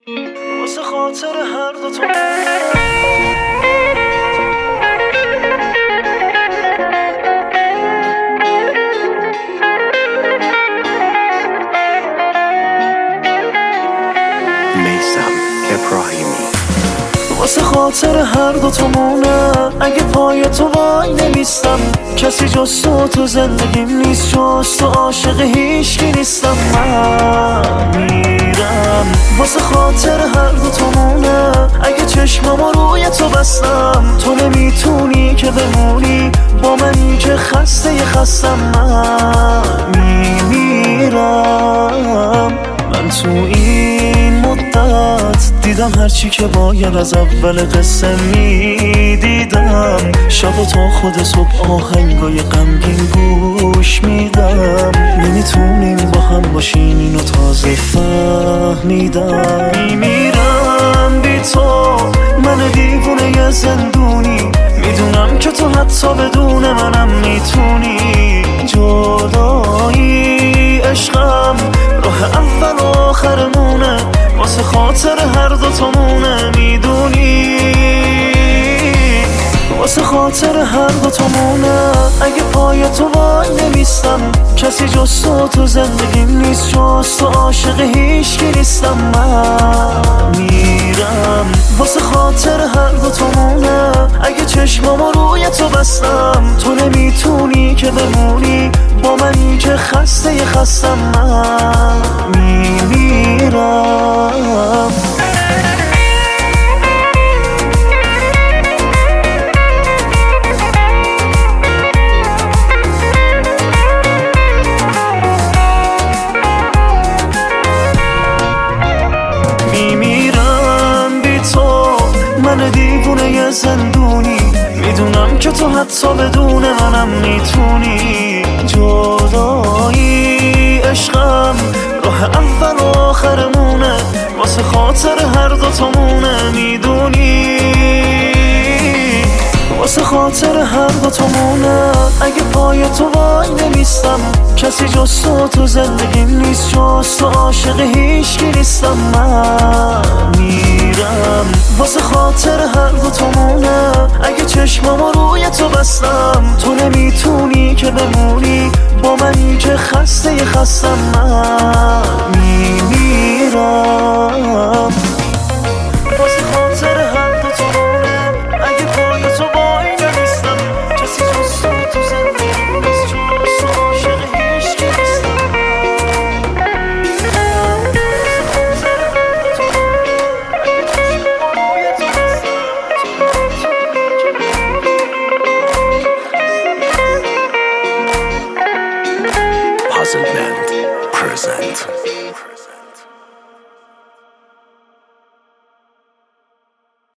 واسه خاطر هر دو تو میثم ابراهیمی. واسه خاطر هر دو تامونه اگه پای تو وای نمیستم، کسی جز تو زندگیم نیست، جز تو عاشق هیچکی نیستم. من میرم واسه خاطر هر دو تامونه، اگه چشمامو روی تو بستم تو نمیتونی که بمونی با منی که خستم. من میمیرم. من تو این مدت دیدم هرچی که باید از اول قصه میدیدم، شب و تا خود صبح آهنگای غمگین گوش میدم. نمیتونیم با هم باشیم اینو تازه فهمیدم. میمیرم بی تو، من دیوونه زندونی، میدونم که تو حتی بدون منم میتونی. جدایی عشقم راه اول و آخرمونه، واسه خاطر هر دو تامونه میدونی. واسه خاطر هر دو تامونه اگه پای تو وای نمیستم، کسی جز تو زندگیم نیست، جز تو عاشق هیچکی نیستم. من میرم واسه خاطر هر دو تامونه، اگه چشمامو روی تو بستم تو نمیتونی که بمونی با منی که خستم. من میمیرم. میمیرم بی تو، من دیوونه زندونی، میدونم که تو حتی بدون منم میتونی. جدایی عشقم راه اول و آخرمونه، واسه خاطر هر دو تامونه میدونی. واسه خاطر هر دو تامونه اگه پای تو وای نمیستم، کسی جز تو زندگیم نیست، جز تو عاشق هیچکی نیستم. من میرم واسه خاطر هر دو تامونه، اگه چشمامو روی تو بستم تو نمیتونی که بمونی با منی که خستم. من میمیرم واسه خاطر هر دو تامونه، اگه پای تو وای نمیستم، کسی جز تو زندگیم نیست، جز تو عاشق هیچکی نیستم. Puzzle Band present.